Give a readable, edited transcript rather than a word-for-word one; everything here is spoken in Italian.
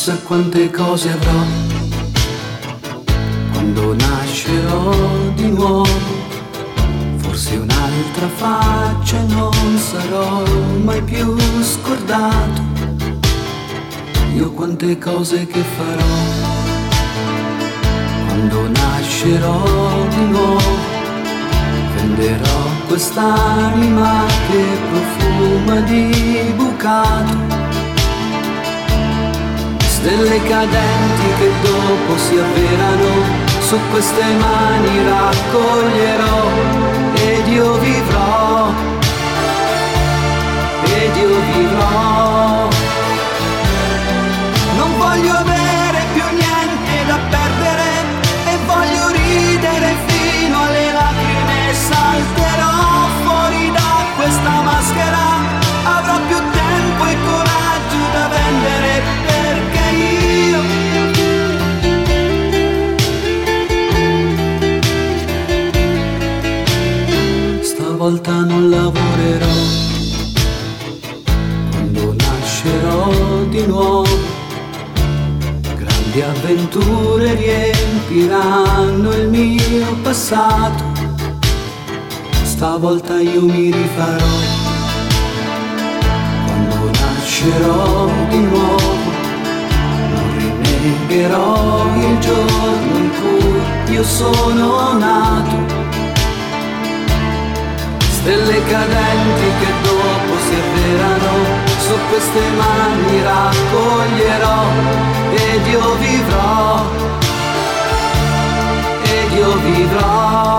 Chissà quante cose avrò quando nascerò di nuovo. Forse un'altra faccia e non sarò mai più scordato. Io quante cose che farò quando nascerò di nuovo. Venderò quest'anima che profuma di bucato. Stelle cadenti che dopo si avverano, su queste mani raccoglierò ed io vivrò, ed io vivrò. Non voglio avere più niente da perdere e voglio ridere fino alle lacrime. Salterò fuori da questa maschera, avrò più tempo e coraggio da vendere, perché io stavolta non lavorerò quando nascerò di nuovo. Grandi avventure riempiranno il mio passato. Stavolta io mi rifarò quando nascerò di nuovo. Non rinnegherò il giorno in cui io sono nato. Stelle cadenti che dopo si avverano, su queste mani raccoglierò ed io vivrò, ed io vivrò.